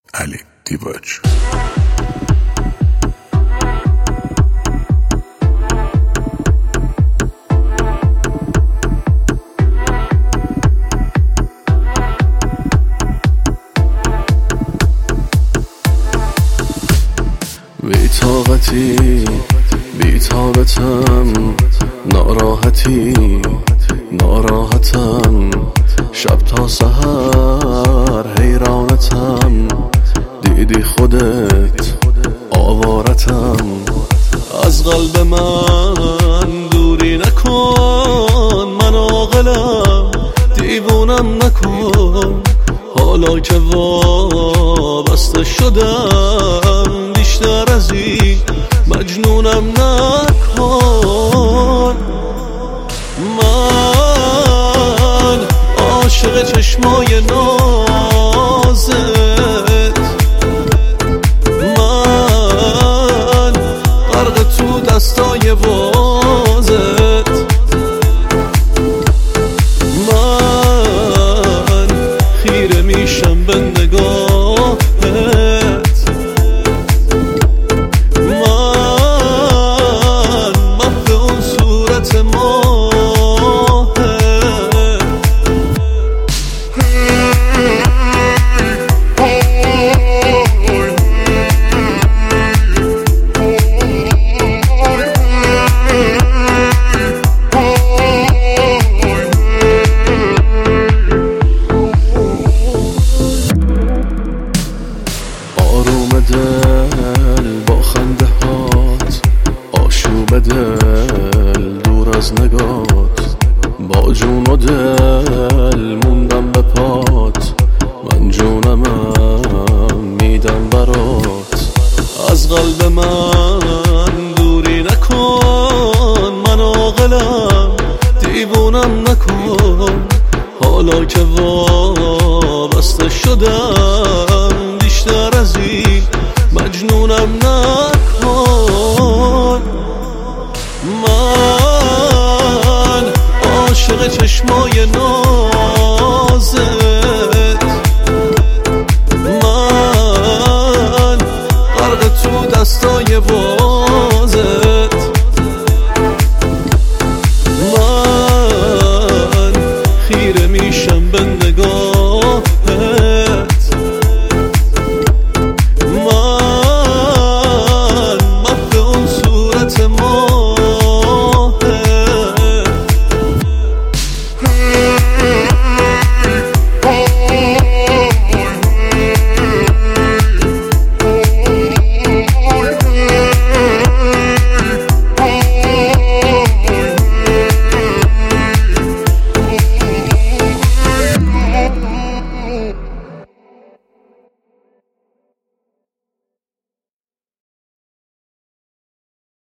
علی دیباج. بی‌طاقتم، ناراحتم، شب تا سحر حیرانتم، دیدی خودت آوارتم، از قلب من دوری نکن، من عاقلم دیوونم نکن، حالا که وابسته شدم بیشتر از این مجنونم نکن. من عاشق چشمای نازت، من غرق تو دستای بازت، من خیره میشم به نگاهت، من محو اون صورت ماهت. آروم دل با خنده هات، آشوب دل دور از نگات، با جون و دل موندم به پات، من جونمم میدم برات، از قلب من دوری نکن، من عاقلم دیوونم نکن، حالا که وابسته شدم بیشتر از این مجنونم نکن. من عاشق چشمای نازت،